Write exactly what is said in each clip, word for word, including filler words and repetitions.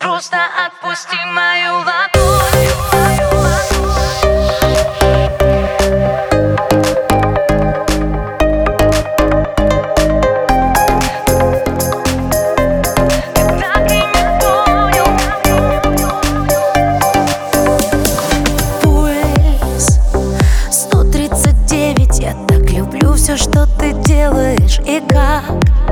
Просто отпусти мою ладонь. Я так люблю все, что ты делаешь и как.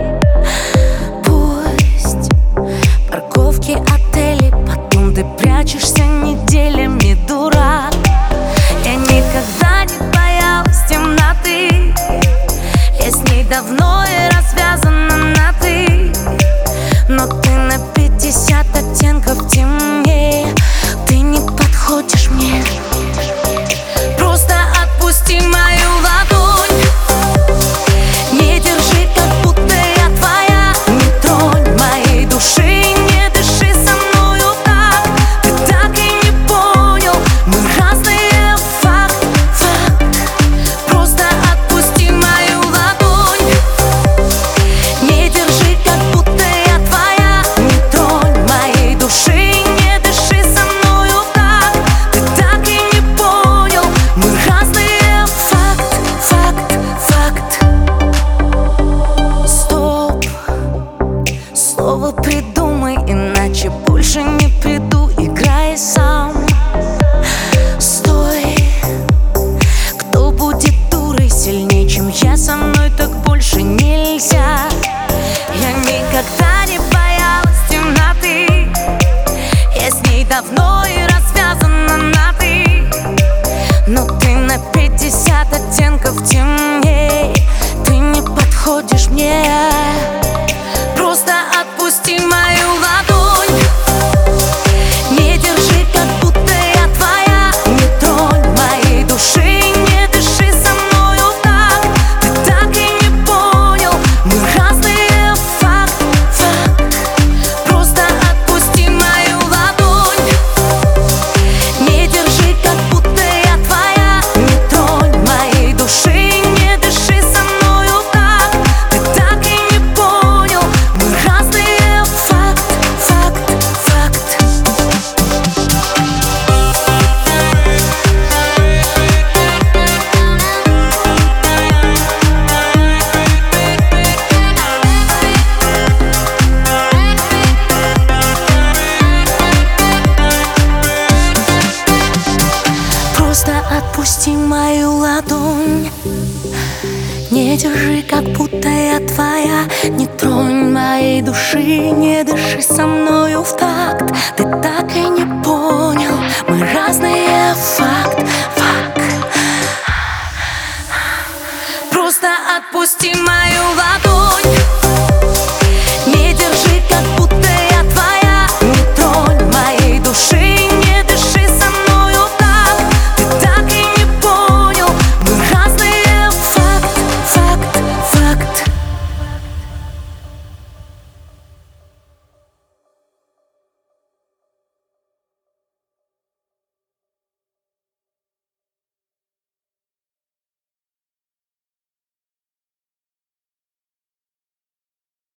Пусть парковки, отели, потом ты прячешься неделями, дурак. Я никогда не боялась темноты, я с ней давно и развязана на ты. Но ты на пятьдесят оттенков темнее, ты не подходишь мне. Просто отпусти мою ладонь, не держи, как будто я твоя. Не тронь моей души, не дыши со мною так. Ты так и не понял, мы разные, факт, факт. Просто отпусти мою ладонь, не держи, как будто я твоя. Не тронь моей души, не дыши со мною так. Ты так и не понял, мы разные. Слово придумай, иначе больше не приду. Играй сам. Стой. Кто будет дурой сильнее, чем я? Со мной так больше нельзя. Я никогда не боялась темноты, я с ней давно и развязана на ты. Но ты на пятьдесят оттенков темнее, ты не подходишь мне. Просто отпусти мою ладонь, не держи, как будто я твоя. Не тронь моей души, не дыши со мною так. Ты так и не понял, мы разные, факт, факт. Просто отпусти мою ладонь, не держи, как будто я твоя. Не тронь моей души, не дыши со мною так. Ты так и не понял, мы разные, факт, факт, факт. Просто отпусти мою ладонь, не держи, как будто я твоя. Не тронь моей души, не дыши со мною в такт. Ты так и не понял, мы разные, факт, факт. Просто отпусти мою ладонь.